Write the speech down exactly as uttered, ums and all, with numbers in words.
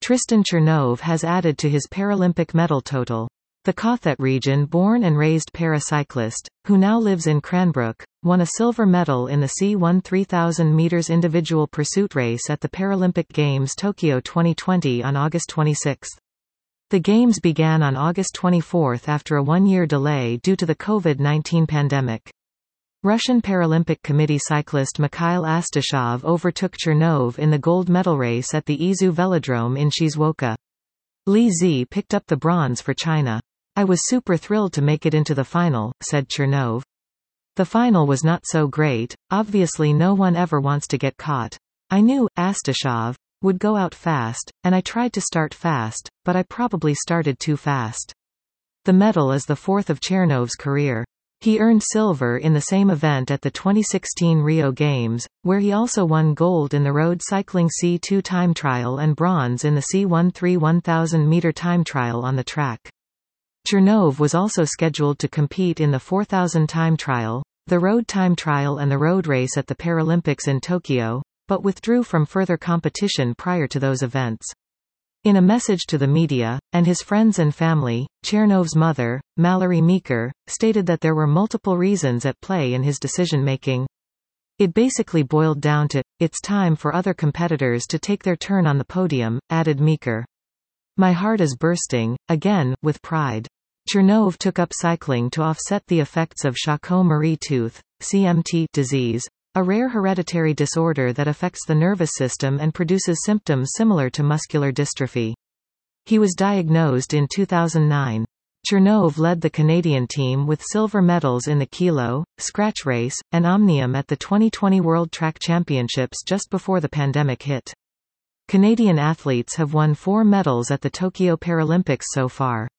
Tristan Chernov has added to his Paralympic medal total. The Kothet region-born and raised paracyclist, who now lives in Cranbrook, won a silver medal in the C one three thousand meters individual pursuit race at the Paralympic Games Tokyo twenty twenty on August twenty-sixth. The Games began on August twenty-fourth after a one-year delay due to the COVID nineteen pandemic. Russian Paralympic Committee cyclist Mikhail Astashov overtook Chernov in the gold medal race at the Izu Velodrome in Shizuoka. Li Zi picked up the bronze for China. "I was super thrilled to make it into the final," said Chernov. "The final was not so great, obviously no one ever wants to get caught. I knew, Astashov, would go out fast, and I tried to start fast, but I probably started too fast." The medal is the fourth of Chernov's career. He earned silver in the same event at the twenty sixteen Rio Games, where he also won gold in the road cycling C two time trial and bronze in the C thirteen thousand meter time trial on the track. Chernov was also scheduled to compete in the four thousand time trial, the road time trial and the road race at the Paralympics in Tokyo, but withdrew from further competition prior to those events. In a message to the media, and his friends and family, Chernov's mother, Mallory Meeker, stated that there were multiple reasons at play in his decision-making. "It basically boiled down to, it's time for other competitors to take their turn on the podium," added Meeker. "My heart is bursting, again, with pride." Chernov took up cycling to offset the effects of Charcot-Marie Tooth (C M T) disease, a rare hereditary disorder that affects the nervous system and produces symptoms similar to muscular dystrophy. He was diagnosed in two thousand nine. Chernov led the Canadian team with silver medals in the kilo, scratch race, and omnium at the twenty twenty World Track Championships just before the pandemic hit. Canadian athletes have won four medals at the Tokyo Paralympics so far.